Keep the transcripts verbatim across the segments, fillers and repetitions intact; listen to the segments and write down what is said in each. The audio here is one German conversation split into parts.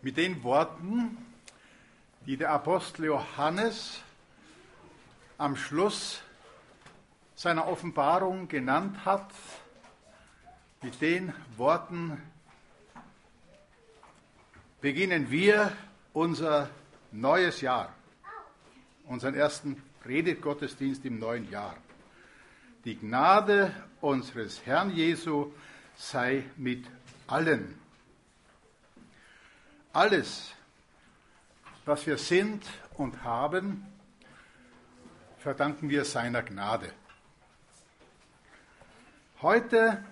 Mit den Worten, die der Apostel Johannes am Schluss seiner Offenbarung genannt hat, mit den Worten beginnen wir unser neues Jahr, unseren ersten Predigtgottesdienst im neuen Jahr. Die Gnade unseres Herrn Jesu sei mit allen. Alles, was wir sind und haben, verdanken wir seiner Gnade. Heute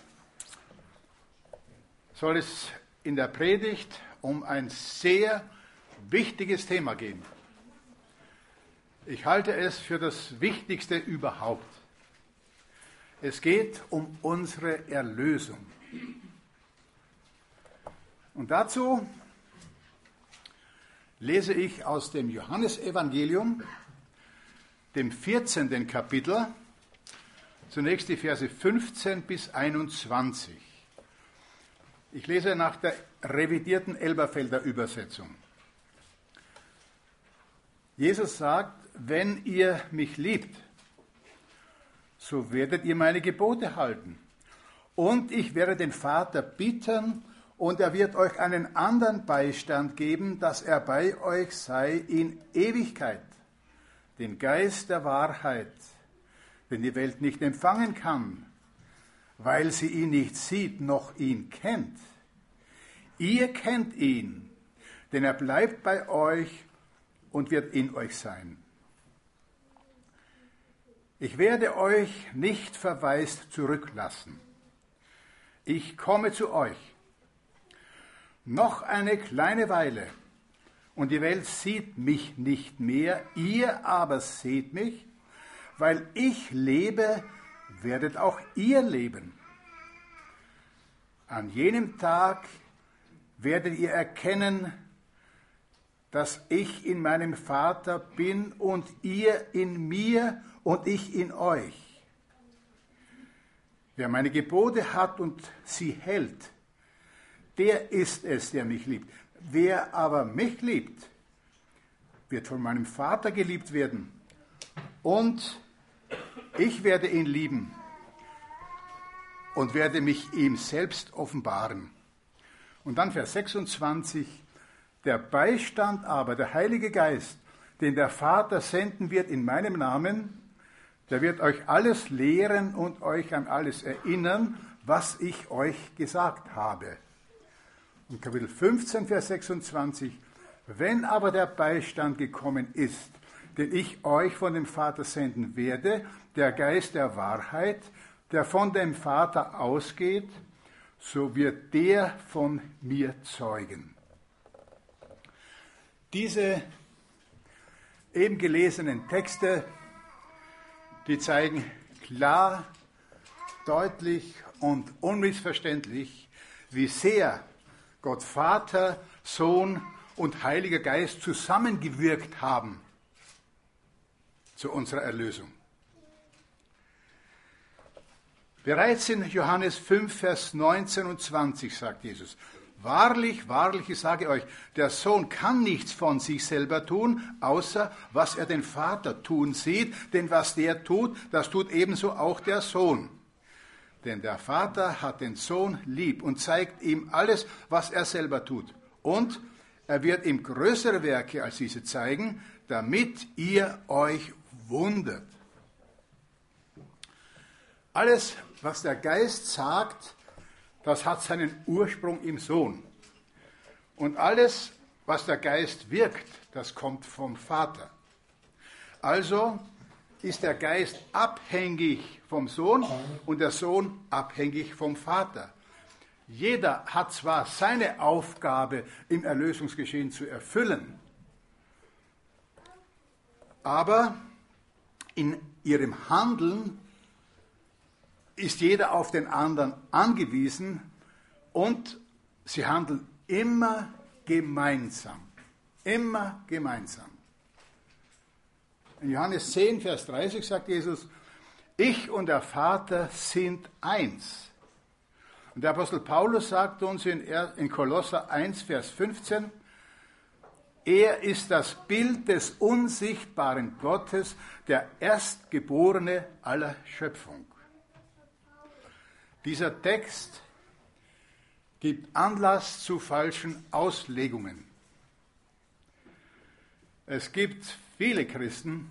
soll es in der Predigt um ein sehr wichtiges Thema gehen. Ich halte es für das Wichtigste überhaupt. Es geht um unsere Erlösung. Und dazu lese ich aus dem Johannesevangelium, dem vierzehnten Kapitel, zunächst die Verse fünfzehn bis einundzwanzig. Ich lese nach der revidierten Elberfelder Übersetzung. Jesus sagt, wenn ihr mich liebt, so werdet ihr meine Gebote halten. Und ich werde den Vater bitten, und er wird euch einen anderen Beistand geben, dass er bei euch sei in Ewigkeit, den Geist der Wahrheit, den die Welt nicht empfangen kann, weil sie ihn nicht sieht, noch ihn kennt. Ihr kennt ihn, denn er bleibt bei euch und wird in euch sein. Ich werde euch nicht verwaist zurücklassen. Ich komme zu euch. Noch eine kleine Weile, und die Welt sieht mich nicht mehr, ihr aber seht mich, weil ich lebe, werdet auch ihr leben. An jenem Tag werdet ihr erkennen, dass ich in meinem Vater bin und ihr in mir und ich in euch. Wer meine Gebote hat und sie hält, der ist es, der mich liebt. Wer aber mich liebt, wird von meinem Vater geliebt werden. Und ich werde ihn lieben und werde mich ihm selbst offenbaren. Und dann Vers sechsundzwanzig. Der Beistand aber, der Heilige Geist, den der Vater senden wird in meinem Namen, der wird euch alles lehren und euch an alles erinnern, was ich euch gesagt habe. Und Kapitel fünfzehn, Vers sechsundzwanzig. Wenn aber der Beistand gekommen ist, den ich euch von dem Vater senden werde, der Geist der Wahrheit, der von dem Vater ausgeht, so wird der von mir zeugen. Diese eben gelesenen Texte, die zeigen klar, deutlich und unmissverständlich, wie sehr Gott Vater, Sohn und Heiliger Geist zusammengewirkt haben zu unserer Erlösung. Bereits in Johannes fünf, Vers neunzehn und zwanzig sagt Jesus, wahrlich, wahrlich, ich sage euch, der Sohn kann nichts von sich selber tun, außer was er den Vater tun sieht, denn was der tut, das tut ebenso auch der Sohn. Denn der Vater hat den Sohn lieb und zeigt ihm alles, was er selber tut. Und er wird ihm größere Werke als diese zeigen, damit ihr euch wundert. Alles, was der Geist sagt, das hat seinen Ursprung im Sohn. Und alles, was der Geist wirkt, das kommt vom Vater. Also ist der Geist abhängig vom Sohn und der Sohn abhängig vom Vater. Jeder hat zwar seine Aufgabe im Erlösungsgeschehen zu erfüllen, aber in ihrem Handeln ist jeder auf den anderen angewiesen und sie handeln immer gemeinsam. Immer gemeinsam. In Johannes zehn, Vers dreißig sagt Jesus, ich und der Vater sind eins. Und der Apostel Paulus sagt uns in, in Kolosser eins, Vers fünfzehn, er ist das Bild des unsichtbaren Gottes, der Erstgeborene aller Schöpfung. Dieser Text gibt Anlass zu falschen Auslegungen. Es gibt viele Christen,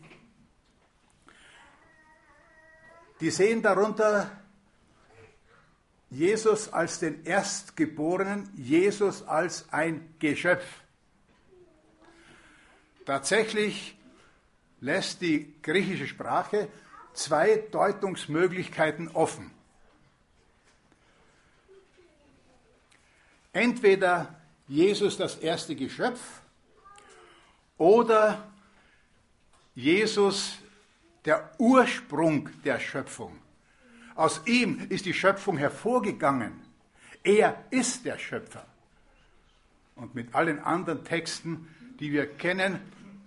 die sehen darunter Jesus als den Erstgeborenen, Jesus als ein Geschöpf. Tatsächlich lässt die griechische Sprache zwei Deutungsmöglichkeiten offen. Entweder Jesus das erste Geschöpf oder Jesus der Ursprung der Schöpfung. Aus ihm ist die Schöpfung hervorgegangen. Er ist der Schöpfer. Und mit allen anderen Texten, die wir kennen,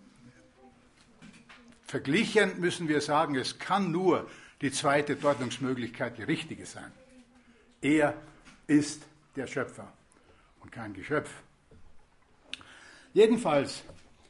verglichen müssen wir sagen, es kann nur die zweite Deutungsmöglichkeit die richtige sein. Er ist der Schöpfer und kein Geschöpf. Jedenfalls,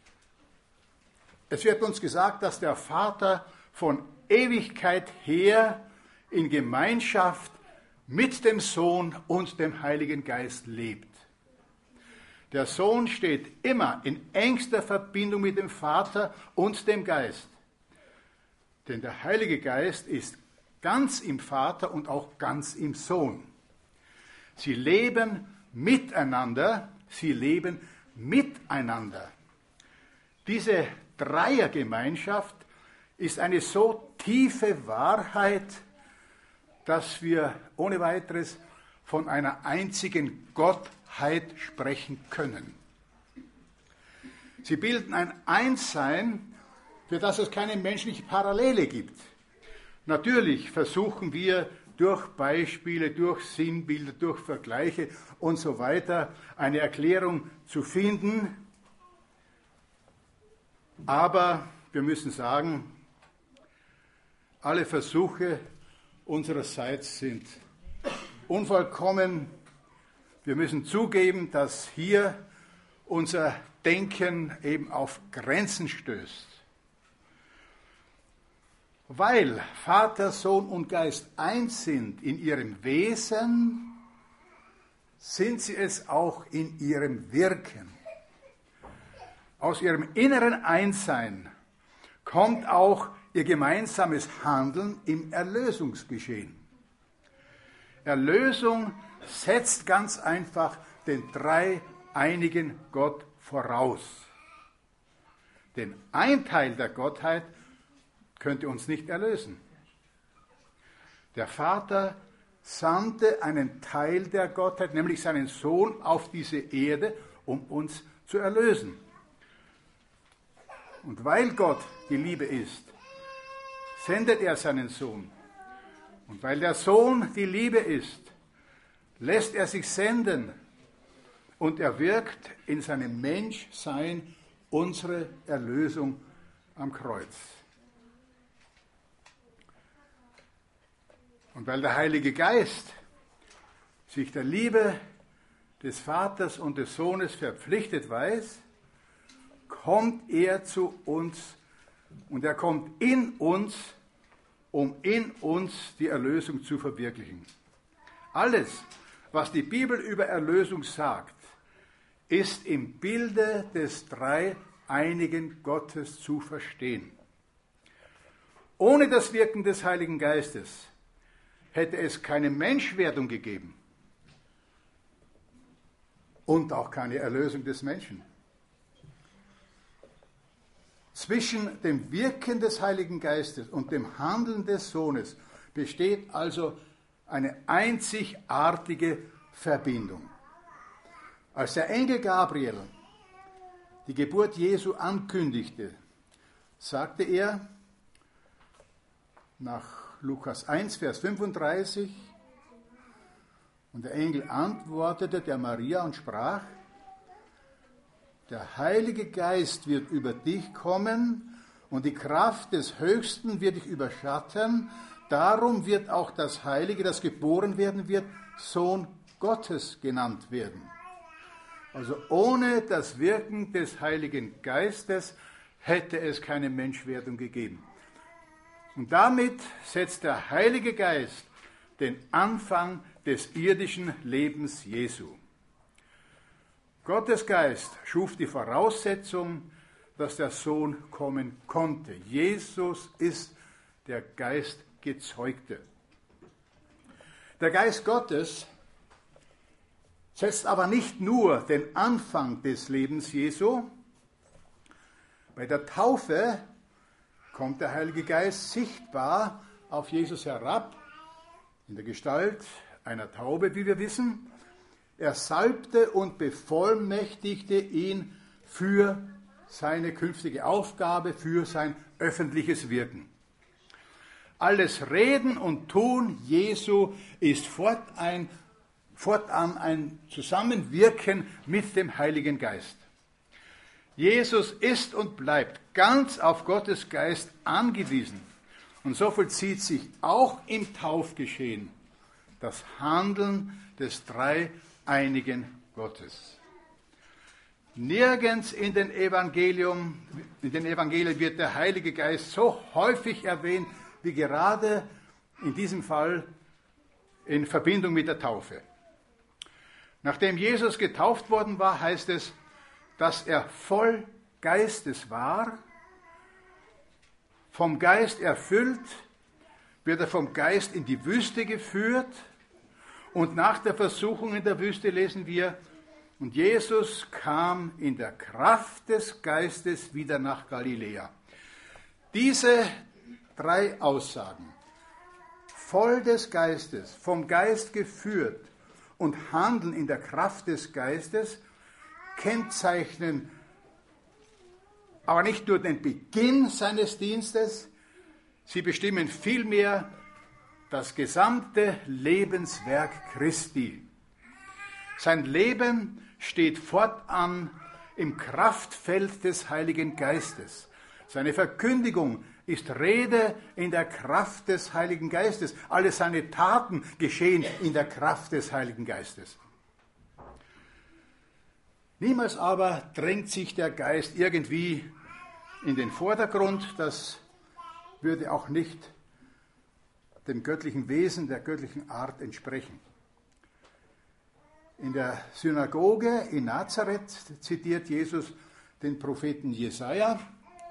es wird uns gesagt, dass der Vater von Ewigkeit her in Gemeinschaft mit dem Sohn und dem Heiligen Geist lebt. Der Sohn steht immer in engster Verbindung mit dem Vater und dem Geist. Denn der Heilige Geist ist ganz im Vater und auch ganz im Sohn. Sie leben miteinander, sie leben miteinander. Diese Dreiergemeinschaft ist eine so tiefe Wahrheit, dass wir ohne weiteres von einer einzigen Gottheit sprechen können. Sie bilden ein Einssein, für das es keine menschliche Parallele gibt. Natürlich versuchen wir durch Beispiele, durch Sinnbilder, durch Vergleiche und so weiter eine Erklärung zu finden, aber wir müssen sagen, alle Versuche unsererseits sind unvollkommen. Wir müssen zugeben, dass hier unser Denken eben auf Grenzen stößt. Weil Vater, Sohn und Geist eins sind in ihrem Wesen, sind sie es auch in ihrem Wirken. Aus ihrem inneren Einssein kommt auch ihr gemeinsames Handeln im Erlösungsgeschehen. Erlösung setzt ganz einfach den dreieinigen Gott voraus. Denn ein Teil der Gottheit könnte uns nicht erlösen. Der Vater sandte einen Teil der Gottheit, nämlich seinen Sohn, auf diese Erde, um uns zu erlösen. Und weil Gott die Liebe ist, sendet er seinen Sohn. Und weil der Sohn die Liebe ist, lässt er sich senden und er wirkt in seinem Menschsein unsere Erlösung am Kreuz. Und weil der Heilige Geist sich der Liebe des Vaters und des Sohnes verpflichtet weiß, kommt er zu uns und er kommt in uns, um in uns die Erlösung zu verwirklichen. Alles, was die Bibel über Erlösung sagt, ist im Bilde des dreieinigen Gottes zu verstehen. Ohne das Wirken des Heiligen Geistes hätte es keine Menschwerdung gegeben und auch keine Erlösung des Menschen. Zwischen dem Wirken des Heiligen Geistes und dem Handeln des Sohnes besteht also eine einzigartige Verbindung. Als der Engel Gabriel die Geburt Jesu ankündigte, sagte er nach Lukas eins, Vers fünfunddreißig, und der Engel antwortete der Maria und sprach: Der Heilige Geist wird über dich kommen und die Kraft des Höchsten wird dich überschatten. Darum wird auch das Heilige, das geboren werden wird, Sohn Gottes genannt werden. Also ohne das Wirken des Heiligen Geistes hätte es keine Menschwerdung gegeben. Und damit setzt der Heilige Geist den Anfang des irdischen Lebens Jesu. Gottes Geist schuf die Voraussetzung, dass der Sohn kommen konnte. Jesus ist der Geistgezeugte. Der Geist Gottes setzt aber nicht nur den Anfang des Lebens Jesu. Bei der Taufe kommt der Heilige Geist sichtbar auf Jesus herab, in der Gestalt einer Taube, wie wir wissen. Er salbte und bevollmächtigte ihn für seine künftige Aufgabe, für sein öffentliches Wirken. Alles Reden und Tun Jesu ist fortan, fortan ein Zusammenwirken mit dem Heiligen Geist. Jesus ist und bleibt ganz auf Gottes Geist angewiesen. Und so vollzieht sich auch im Taufgeschehen das Handeln des dreieinigen Gottes. Nirgends in den, Evangelium, in den Evangelien wird der Heilige Geist so häufig erwähnt, wie gerade in diesem Fall in Verbindung mit der Taufe. Nachdem Jesus getauft worden war, heißt es, dass er voll Geistes war, vom Geist erfüllt, wird er vom Geist in die Wüste geführt und nach der Versuchung in der Wüste lesen wir, und Jesus kam in der Kraft des Geistes wieder nach Galiläa. Diese drei Aussagen, voll des Geistes, vom Geist geführt und handeln in der Kraft des Geistes, kennzeichnen aber nicht nur den Beginn seines Dienstes, sie bestimmen vielmehr das gesamte Lebenswerk Christi. Sein Leben steht fortan im Kraftfeld des Heiligen Geistes. Seine Verkündigung ist Rede in der Kraft des Heiligen Geistes. Alle seine Taten geschehen in der Kraft des Heiligen Geistes. Niemals aber drängt sich der Geist irgendwie in den Vordergrund. Das würde auch nicht dem göttlichen Wesen, der göttlichen Art entsprechen. In der Synagoge in Nazareth zitiert Jesus den Propheten Jesaja,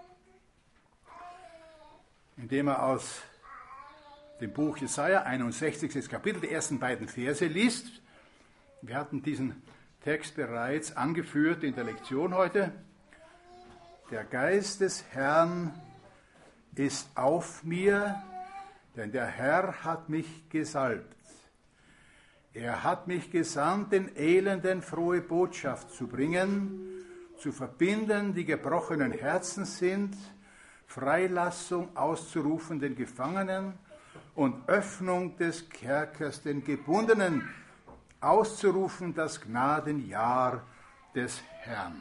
indem er aus dem Buch Jesaja, einundsechzigstes Kapitel, die ersten beiden Verse liest. Wir hatten diesen Text bereits angeführt in der Lektion heute. Der Geist des Herrn ist auf mir, denn der Herr hat mich gesalbt. Er hat mich gesandt, den Elenden frohe Botschaft zu bringen, zu verbinden, die gebrochenen Herzen sind, Freilassung auszurufen den Gefangenen und Öffnung des Kerkers den Gebundenen, auszurufen das Gnadenjahr des Herrn.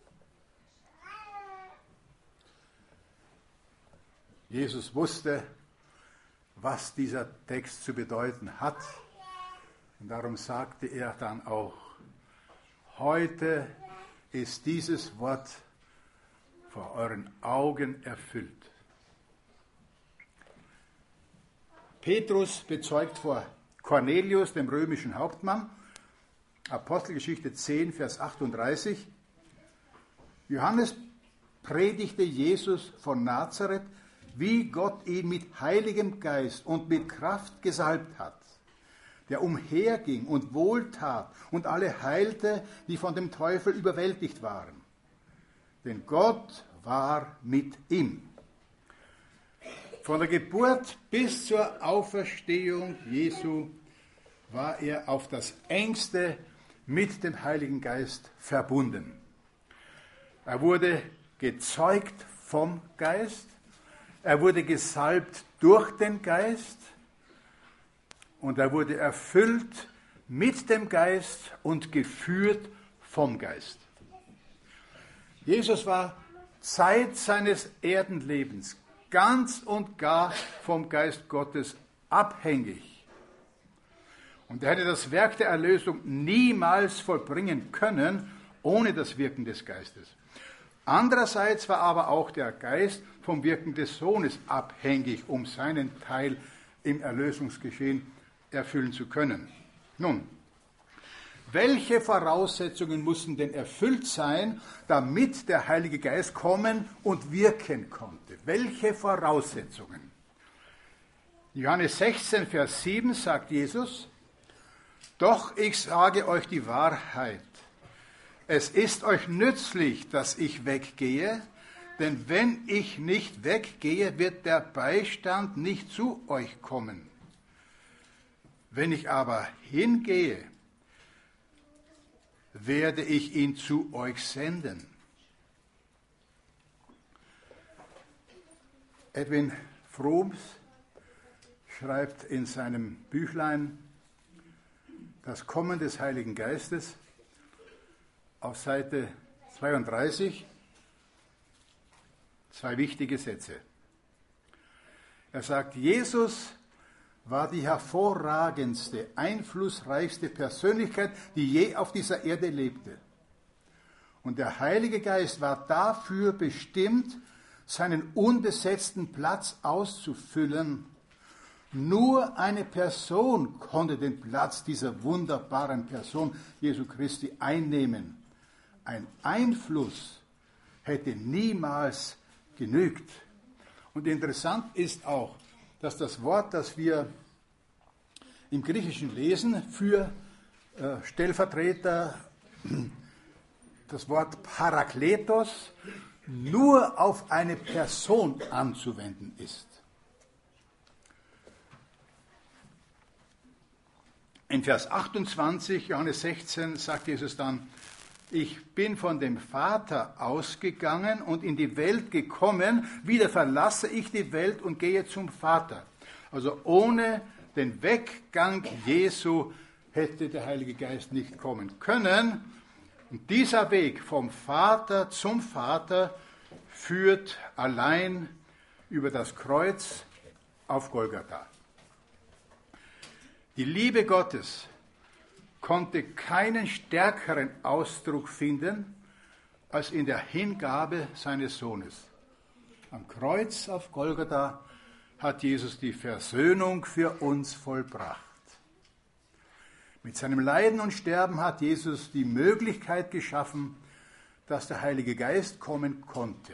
Jesus wusste, was dieser Text zu bedeuten hat. Und darum sagte er dann auch, heute ist dieses Wort vor euren Augen erfüllt. Petrus bezeugt vor Cornelius, dem römischen Hauptmann, Apostelgeschichte zehn, Vers achtunddreißig, Johannes predigte Jesus von Nazareth, wie Gott ihn mit Heiligem Geist und mit Kraft gesalbt hat, der umherging und wohltat und alle heilte, die von dem Teufel überwältigt waren. Denn Gott war mit ihm. Von der Geburt bis zur Auferstehung Jesu war er auf das Engste mit dem Heiligen Geist verbunden. Er wurde gezeugt vom Geist, er wurde gesalbt durch den Geist und er wurde erfüllt mit dem Geist und geführt vom Geist. Jesus war Zeit seines Erdenlebens ganz und gar vom Geist Gottes abhängig. Und er hätte das Werk der Erlösung niemals vollbringen können, ohne das Wirken des Geistes. Andererseits war aber auch der Geist vom Wirken des Sohnes abhängig, um seinen Teil im Erlösungsgeschehen erfüllen zu können. Nun, welche Voraussetzungen mussten denn erfüllt sein, damit der Heilige Geist kommen und wirken konnte? Welche Voraussetzungen? Johannes sechzehn, Vers sieben sagt Jesus: Doch ich sage euch die Wahrheit. Es ist euch nützlich, dass ich weggehe, denn wenn ich nicht weggehe, wird der Beistand nicht zu euch kommen. Wenn ich aber hingehe, werde ich ihn zu euch senden. Edwin Froms schreibt in seinem Büchlein Das Kommen des Heiligen Geistes auf Seite zweiunddreißig zwei wichtige Sätze. Er sagt, Jesus war die hervorragendste, einflussreichste Persönlichkeit, die je auf dieser Erde lebte. Und der Heilige Geist war dafür bestimmt, seinen unbesetzten Platz auszufüllen. Nur eine Person konnte den Platz dieser wunderbaren Person, Jesu Christi, einnehmen. Ein Einfluss hätte niemals genügt. Und interessant ist auch, dass das Wort, das wir im Griechischen lesen, für äh, Stellvertreter, das Wort Parakletos, nur auf eine Person anzuwenden ist. In Vers achtundzwanzig, Johannes sechzehn, sagt Jesus dann: Ich bin von dem Vater ausgegangen und in die Welt gekommen, wieder verlasse ich die Welt und gehe zum Vater. Also ohne den Weggang Jesu hätte der Heilige Geist nicht kommen können. Und dieser Weg vom Vater zum Vater führt allein über das Kreuz auf Golgatha. Die Liebe Gottes konnte keinen stärkeren Ausdruck finden als in der Hingabe seines Sohnes. Am Kreuz auf Golgatha hat Jesus die Versöhnung für uns vollbracht. Mit seinem Leiden und Sterben hat Jesus die Möglichkeit geschaffen, dass der Heilige Geist kommen konnte.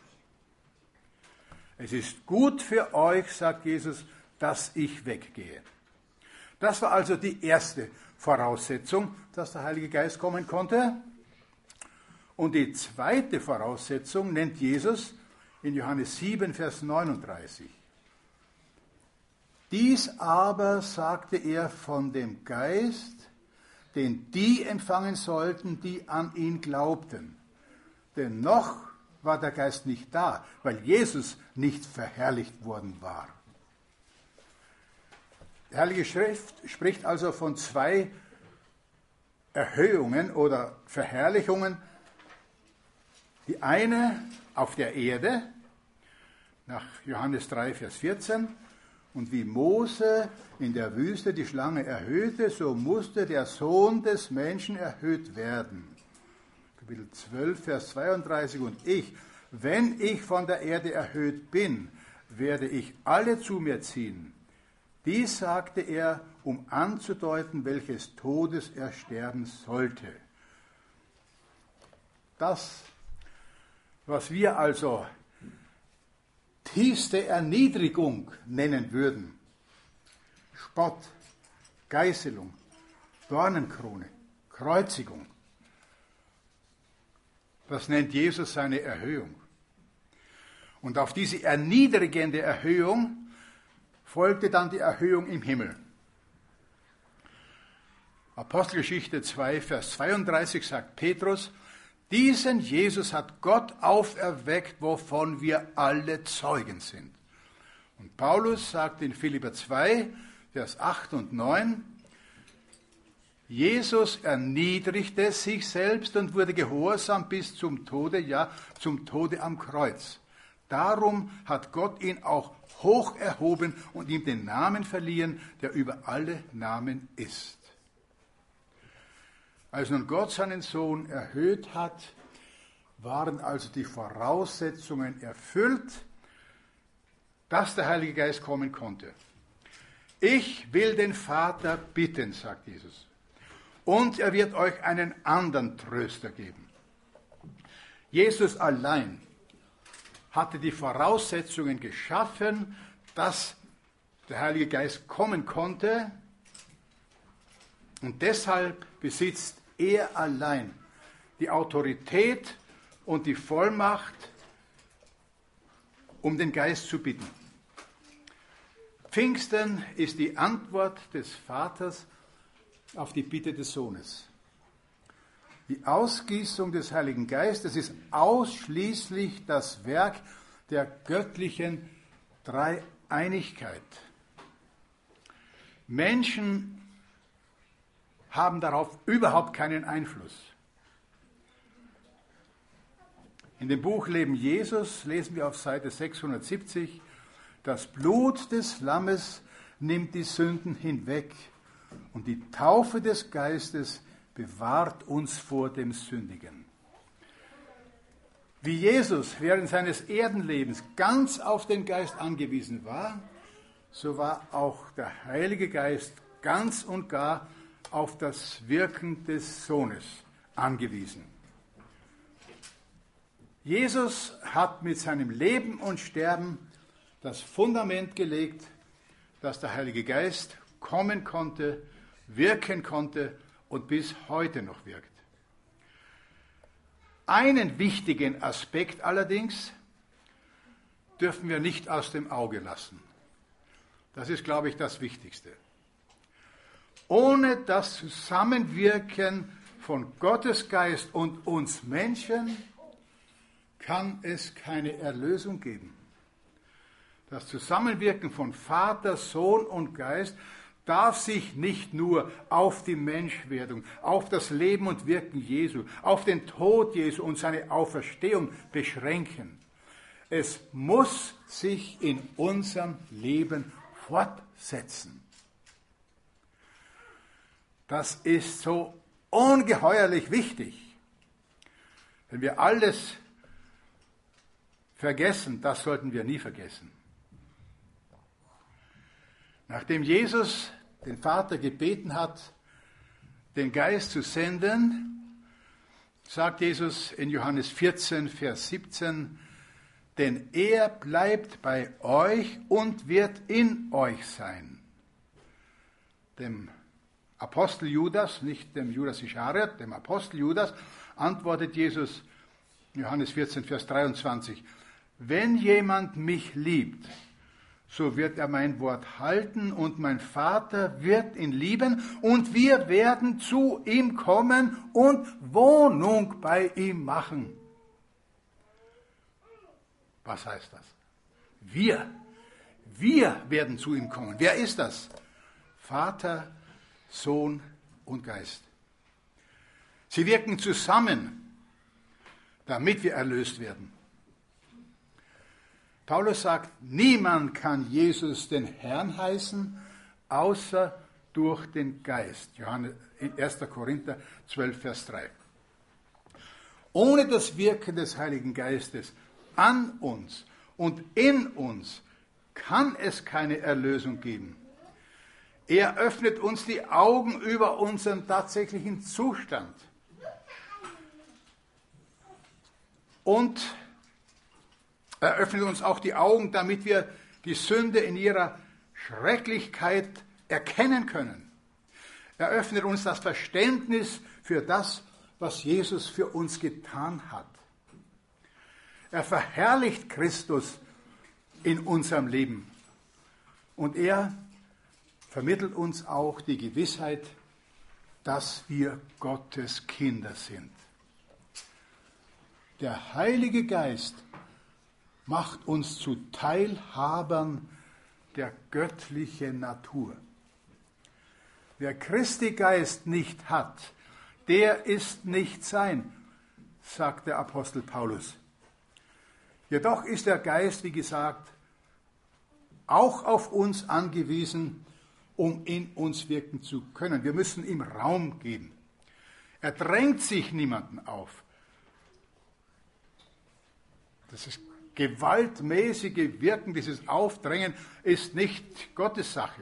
Es ist gut für euch, sagt Jesus, dass ich weggehe. Das war also die erste Voraussetzung, dass der Heilige Geist kommen konnte. Und die zweite Voraussetzung nennt Jesus in Johannes sieben, Vers neununddreißig. Dies aber sagte er von dem Geist, den die empfangen sollten, die an ihn glaubten. Denn noch war der Geist nicht da, weil Jesus nicht verherrlicht worden war. Die Heilige Schrift spricht also von zwei Erhöhungen oder Verherrlichungen. Die eine auf der Erde, nach Johannes drei, Vers vierzehn, und wie Mose in der Wüste die Schlange erhöhte, so musste der Sohn des Menschen erhöht werden. Kapitel zwölf, Vers zweiunddreißig, und ich, wenn ich von der Erde erhöht bin, werde ich alle zu mir ziehen. Dies sagte er, um anzudeuten, welches Todes er sterben sollte. Das, was wir also tiefste Erniedrigung nennen würden, Spott, Geißelung, Dornenkrone, Kreuzigung, das nennt Jesus seine Erhöhung. Und auf diese erniedrigende Erhöhung folgte dann die Erhöhung im Himmel. Apostelgeschichte zwei, Vers zweiunddreißig sagt Petrus: Diesen Jesus hat Gott auferweckt, wovon wir alle Zeugen sind. Und Paulus sagt in Philipper zwei, Vers acht und neun: Jesus erniedrigte sich selbst und wurde gehorsam bis zum Tode, ja, zum Tode am Kreuz. Darum hat Gott ihn auch hoch erhoben und ihm den Namen verliehen, der über alle Namen ist. Als nun Gott seinen Sohn erhöht hat, waren also die Voraussetzungen erfüllt, dass der Heilige Geist kommen konnte. Ich will den Vater bitten, sagt Jesus, und er wird euch einen anderen Tröster geben. Jesus allein hatte die Voraussetzungen geschaffen, dass der Heilige Geist kommen konnte, und deshalb besitzt er allein die Autorität und die Vollmacht, um den Geist zu bitten. Pfingsten ist die Antwort des Vaters auf die Bitte des Sohnes. Die Ausgießung des Heiligen Geistes ist ausschließlich das Werk der göttlichen Dreieinigkeit. Menschen haben darauf überhaupt keinen Einfluss. In dem Buch Leben Jesus lesen wir auf Seite sechshundertsiebzig, das Blut des Lammes nimmt die Sünden hinweg und die Taufe des Geistes bewahrt uns vor dem Sündigen. Wie Jesus während seines Erdenlebens ganz auf den Geist angewiesen war, so war auch der Heilige Geist ganz und gar auf das Wirken des Sohnes angewiesen. Jesus hat mit seinem Leben und Sterben das Fundament gelegt, dass der Heilige Geist kommen konnte, wirken konnte und bis heute noch wirkt. Einen wichtigen Aspekt allerdings dürfen wir nicht aus dem Auge lassen. Das ist, glaube ich, das Wichtigste. Ohne das Zusammenwirken von Gottes Geist und uns Menschen kann es keine Erlösung geben. Das Zusammenwirken von Vater, Sohn und Geist darf sich nicht nur auf die Menschwerdung, auf das Leben und Wirken Jesu, auf den Tod Jesu und seine Auferstehung beschränken. Es muss sich in unserem Leben fortsetzen. Das ist so ungeheuerlich wichtig. Wenn wir alles vergessen, das sollten wir nie vergessen. Nachdem Jesus den Vater gebeten hat, den Geist zu senden, sagt Jesus in Johannes vierzehn, Vers siebzehn, denn er bleibt bei euch und wird in euch sein. Dem Apostel Judas, nicht dem Judas Ischariot, dem Apostel Judas, antwortet Jesus in Johannes vierzehn, Vers dreiundzwanzig, wenn jemand mich liebt, so wird er mein Wort halten und mein Vater wird ihn lieben und wir werden zu ihm kommen und Wohnung bei ihm machen. Was heißt das? Wir, wir werden zu ihm kommen. Wer ist das? Vater, Sohn und Geist. Sie wirken zusammen, damit wir erlöst werden. Paulus sagt, niemand kann Jesus den Herrn heißen, außer durch den Geist. Johannes, erster Korinther zwölf, Vers drei. Ohne das Wirken des Heiligen Geistes an uns und in uns kann es keine Erlösung geben. Er öffnet uns die Augen über unseren tatsächlichen Zustand. Und er öffnet uns auch die Augen, damit wir die Sünde in ihrer Schrecklichkeit erkennen können. Er öffnet uns das Verständnis für das, was Jesus für uns getan hat. Er verherrlicht Christus in unserem Leben. Und er vermittelt uns auch die Gewissheit, dass wir Gottes Kinder sind. Der Heilige Geist macht uns zu Teilhabern der göttlichen Natur. Wer Christi Geist nicht hat, der ist nicht sein, sagt der Apostel Paulus. Jedoch ist der Geist, wie gesagt, auch auf uns angewiesen, um in uns wirken zu können. Wir müssen ihm Raum geben. Er drängt sich niemanden auf. Das ist gewaltmäßige Wirken, dieses Aufdrängen ist nicht Gottes Sache.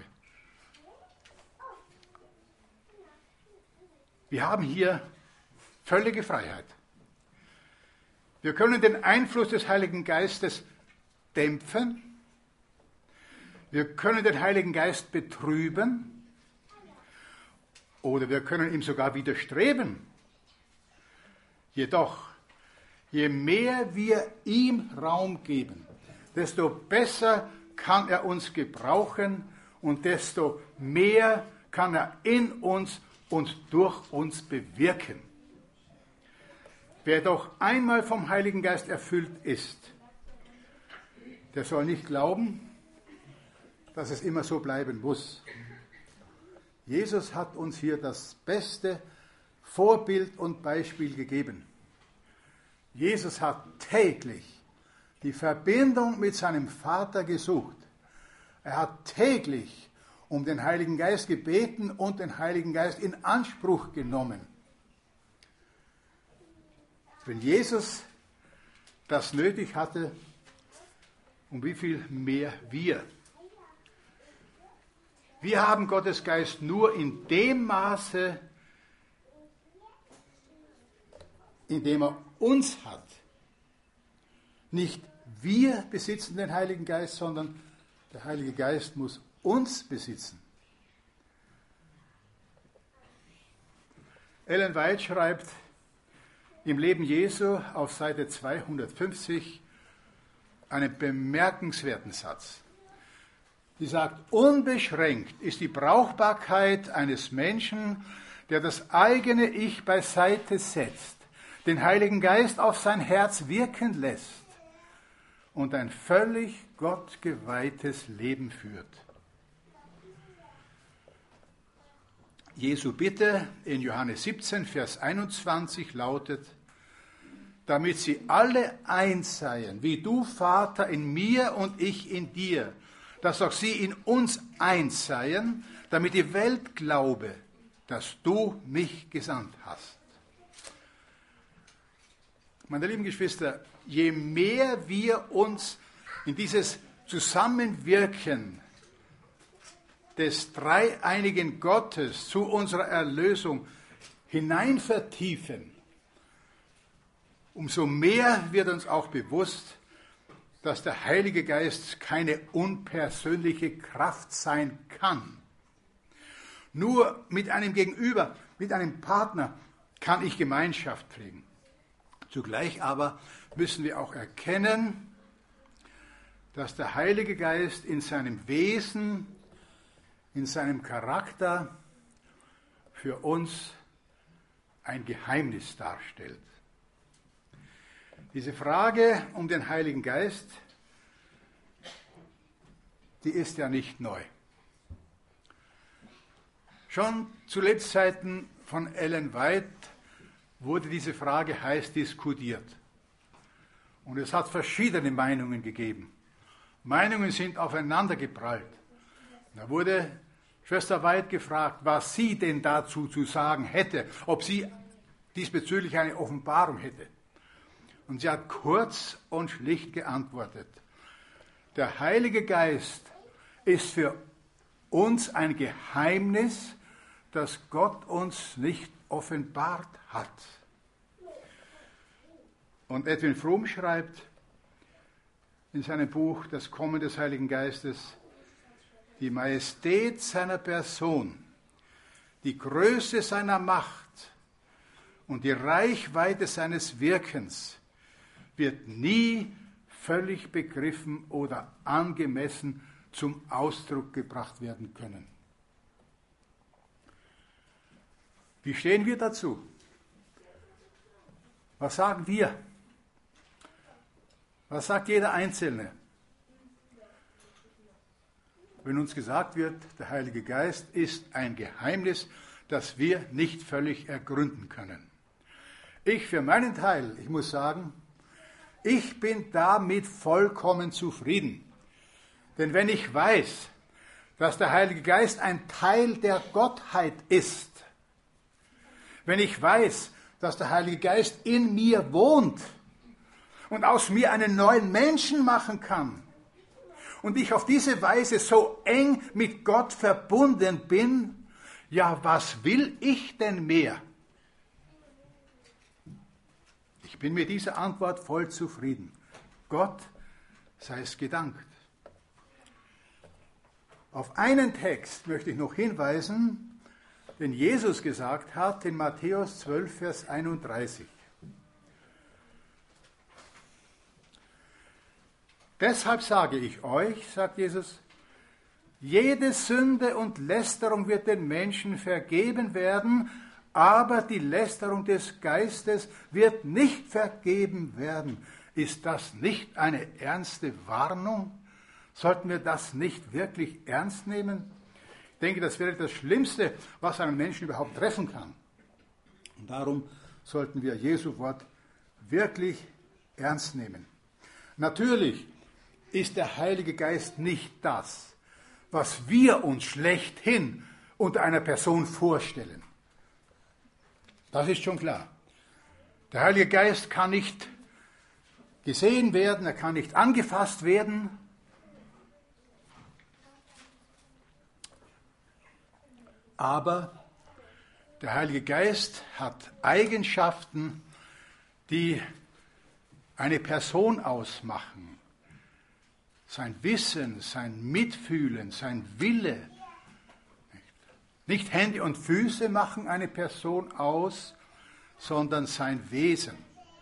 Wir haben hier völlige Freiheit. Wir können den Einfluss des Heiligen Geistes dämpfen. Wir können den Heiligen Geist betrüben. Oder wir können ihm sogar widerstreben. Jedoch, je mehr wir ihm Raum geben, desto besser kann er uns gebrauchen und desto mehr kann er in uns und durch uns bewirken. Wer doch einmal vom Heiligen Geist erfüllt ist, der soll nicht glauben, dass es immer so bleiben muss. Jesus hat uns hier das beste Vorbild und Beispiel gegeben. Jesus hat täglich die Verbindung mit seinem Vater gesucht. Er hat täglich um den Heiligen Geist gebeten und den Heiligen Geist in Anspruch genommen. Wenn Jesus das nötig hatte, um wie viel mehr wir. Wir haben Gottes Geist nur in dem Maße, in dem er uns hat. Nicht wir besitzen den Heiligen Geist, sondern der Heilige Geist muss uns besitzen. Ellen White schreibt im Leben Jesu auf Seite zweihundertfünfzig einen bemerkenswerten Satz. Die sagt, unbeschränkt ist die Brauchbarkeit eines Menschen, der das eigene Ich beiseite setzt, den Heiligen Geist auf sein Herz wirken lässt und ein völlig gottgeweihtes Leben führt. Jesu Bitte in Johannes siebzehn, Vers einundzwanzig lautet, damit sie alle eins seien, wie du, Vater, in mir und ich in dir, dass auch sie in uns eins seien, damit die Welt glaube, dass du mich gesandt hast. Meine lieben Geschwister, je mehr wir uns in dieses Zusammenwirken des dreieinigen Gottes zu unserer Erlösung hinein vertiefen, umso mehr wird uns auch bewusst, dass der Heilige Geist keine unpersönliche Kraft sein kann. Nur mit einem Gegenüber, mit einem Partner kann ich Gemeinschaft pflegen. Zugleich aber müssen wir auch erkennen, dass der Heilige Geist in seinem Wesen, in seinem Charakter für uns ein Geheimnis darstellt. Diese Frage um den Heiligen Geist, die ist ja nicht neu. Schon zu Lebzeiten von Ellen White wurde diese Frage heiß diskutiert. Und es hat verschiedene Meinungen gegeben. Meinungen sind aufeinandergeprallt. Da wurde Schwester White gefragt, was sie denn dazu zu sagen hätte, ob sie diesbezüglich eine Offenbarung hätte. Und sie hat kurz und schlicht geantwortet, der Heilige Geist ist für uns ein Geheimnis, das Gott uns nicht offenbart hat. Und Edwin Fromm schreibt in seinem Buch Das Kommen des Heiligen Geistes, die Majestät seiner Person, die Größe seiner Macht und die Reichweite seines Wirkens wird nie völlig begriffen oder angemessen zum Ausdruck gebracht werden können. Wie stehen wir dazu? Was sagen wir? Was sagt jeder Einzelne? Wenn uns gesagt wird, der Heilige Geist ist ein Geheimnis, das wir nicht völlig ergründen können. Ich für meinen Teil, ich muss sagen, Ich bin damit vollkommen zufrieden. Denn wenn ich weiß, dass der Heilige Geist ein Teil der Gottheit ist, wenn ich weiß, dass der Heilige Geist in mir wohnt und aus mir einen neuen Menschen machen kann und ich auf diese Weise so eng mit Gott verbunden bin, ja, was will ich denn mehr? Ich bin mit dieser Antwort voll zufrieden. Gott sei es gedankt. Auf einen Text möchte ich noch hinweisen, den Jesus gesagt hat in Matthäus zwölf, Vers einunddreißig. Deshalb sage ich euch, sagt Jesus, jede Sünde und Lästerung wird den Menschen vergeben werden, aber die Lästerung des Geistes wird nicht vergeben werden. Ist das nicht eine ernste Warnung? Sollten wir das nicht wirklich ernst nehmen? Ich denke, das wäre das Schlimmste, was einen Menschen überhaupt treffen kann. Und darum sollten wir Jesu Wort wirklich ernst nehmen. Natürlich ist der Heilige Geist nicht das, was wir uns schlechthin unter einer Person vorstellen. Das ist schon klar. Der Heilige Geist kann nicht gesehen werden, er kann nicht angefasst werden. Aber der Heilige Geist hat Eigenschaften, die eine Person ausmachen. Sein Wissen, sein Mitfühlen, sein Wille. Nicht Hände und Füße machen eine Person aus, sondern sein Wesen.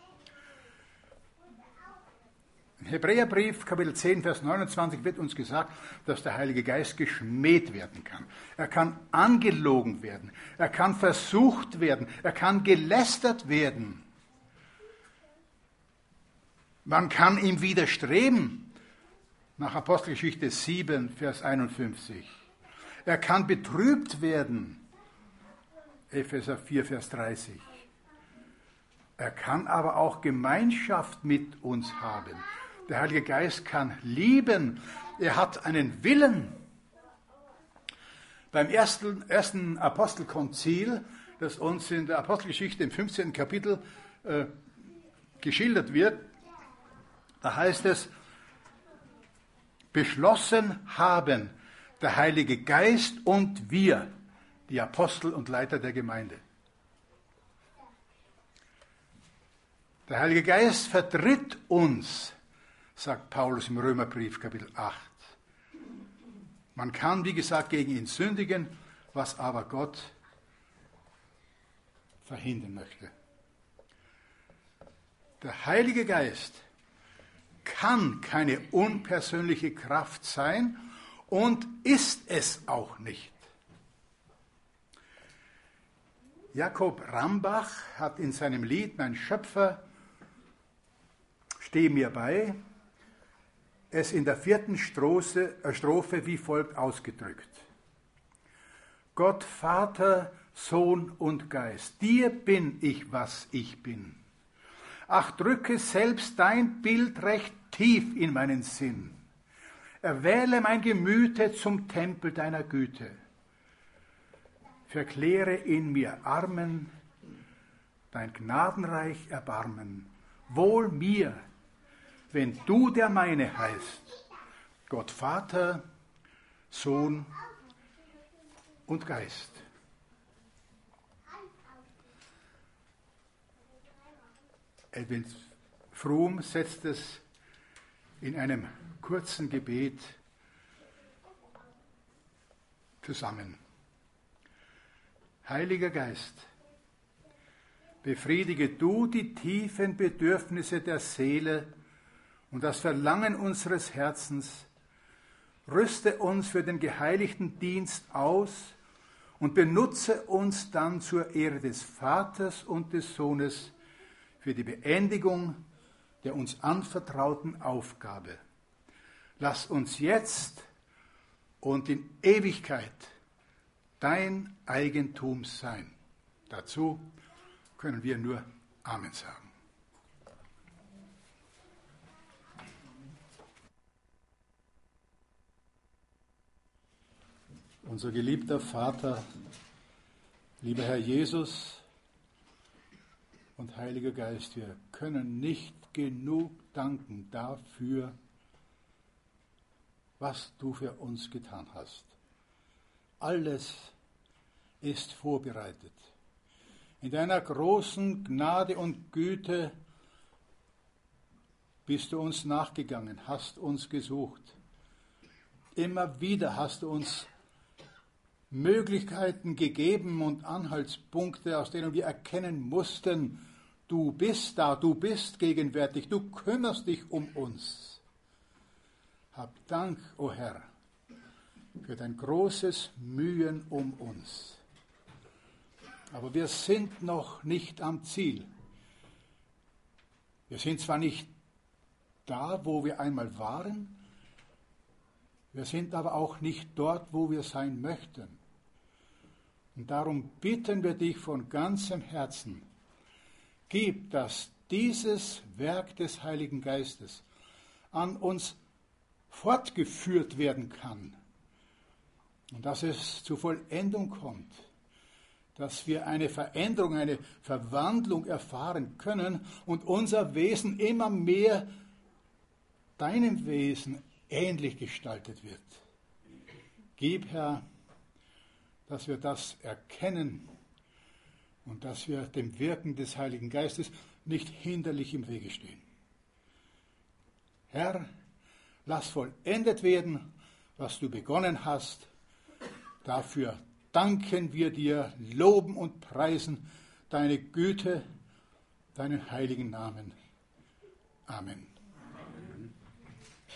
Im Hebräerbrief, Kapitel zehn, Vers neunundzwanzig wird uns gesagt, dass der Heilige Geist geschmäht werden kann. Er kann angelogen werden, er kann versucht werden, er kann gelästert werden. Man kann ihm widerstreben, nach Apostelgeschichte sieben, Vers einundfünfzig. Er kann betrübt werden, Epheser vier, Vers dreißig. Er kann aber auch Gemeinschaft mit uns haben. Der Heilige Geist kann lieben. Er hat einen Willen. Beim ersten, ersten Apostelkonzil, das uns in der Apostelgeschichte im fünfzehnten Kapitel äh, geschildert wird, da heißt es, beschlossen haben der Heilige Geist und wir, die Apostel und Leiter der Gemeinde. Der Heilige Geist vertritt uns, sagt Paulus im Römerbrief, Kapitel acht. Man kann, wie gesagt, gegen ihn sündigen, was aber Gott verhindern möchte. Der Heilige Geist kann keine unpersönliche Kraft sein und ist es auch nicht. Jakob Rambach hat in seinem Lied Mein Schöpfer, steh mir bei, es in der vierten Strophe, äh, Strophe wie folgt ausgedrückt. Gott, Vater, Sohn und Geist, dir bin ich, was ich bin. Ach, drücke selbst dein Bild recht tief in meinen Sinn. Erwähle mein Gemüte zum Tempel deiner Güte. Verkläre in mir Armen dein gnadenreich Erbarmen. Wohl mir, wenn du der meine heißt, Gott Vater, Sohn und Geist. Edwin Fromm setzt es in einem kurzen Gebet zusammen. Heiliger Geist, befriedige du die tiefen Bedürfnisse der Seele und das Verlangen unseres Herzens, rüste uns für den geheiligten Dienst aus und benutze uns dann zur Ehre des Vaters und des Sohnes für die Beendigung der uns anvertrauten Aufgabe. Lass uns jetzt und in Ewigkeit dein Eigentum sein. Dazu können wir nur Amen sagen. Unser geliebter Vater, lieber Herr Jesus und Heiliger Geist, wir können nicht genug danken dafür, was du für uns getan hast. Alles ist vorbereitet. In deiner großen Gnade und Güte bist du uns nachgegangen, hast uns gesucht. Immer wieder hast du uns Möglichkeiten gegeben und Anhaltspunkte, aus denen wir erkennen mussten, du bist da, du bist gegenwärtig, du kümmerst dich um uns. Hab Dank, o Herr, für dein großes Mühen um uns. Aber wir sind noch nicht am Ziel. Wir sind zwar nicht da, wo wir einmal waren, wir sind aber auch nicht dort, wo wir sein möchten. Und darum bitten wir dich von ganzem Herzen, gib, dass dieses Werk des Heiligen Geistes an uns fortgeführt werden kann und dass es zur Vollendung kommt, dass wir eine Veränderung, eine Verwandlung erfahren können und unser Wesen immer mehr deinem Wesen ähnlich gestaltet wird. Gib, Herr, dass wir das erkennen und dass wir dem Wirken des Heiligen Geistes nicht hinderlich im Wege stehen. Herr, lass vollendet werden, was du begonnen hast. Dafür danken wir dir, loben und preisen deine Güte, deinen heiligen Namen. Amen.